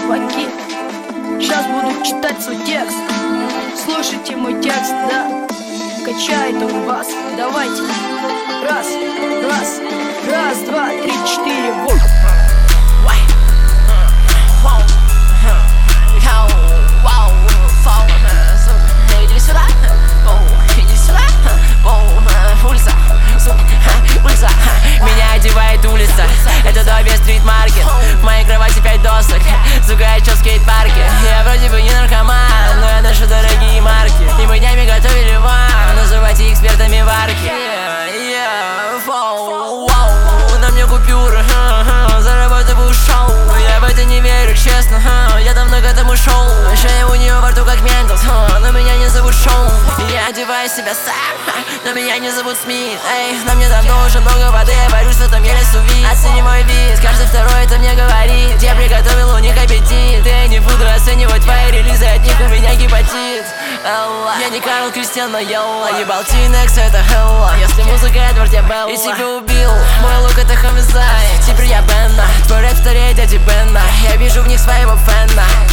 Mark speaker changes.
Speaker 1: чуваки. Сейчас буду читать свой текст. Слушайте мой текст, да. Качает он вас. Давайте. Раз, два, три, четыре, вот.
Speaker 2: Меня одевает улица, это Добби стрит-маркет. В моей кровати 5 досок, сука, я чё в скейт-парке. Я вроде бы не наркоман, но я ношу дорогие марки. И мы днями готовили вам, называйте экспертами варки. На мне купюры, зарабатываю шоу. Я в это не верю, честно, я давно к этому шел. Шея у нее во рту как Мендельс, но меня не зовут Шоу. Я одеваю себя сам, но меня не зовут Смит. Эй, на мне давно уже много воды, я борюсь в этом еле сувид. Оцени мой вид, каждый второй это мне говорит. Я приготовил у них аппетит. Я не буду оценивать твои релизы, от них у меня гепатит. Я не Карл Кристиан, но Йелла. Ебал Тинекс, это Хелла. Если музыка Эдвард, я Белла. И тебя убил, мой лук это Хомизай. Теперь я Бенна, твой рэп стареет, дяди Бенна. Я вижу в них своего фэна.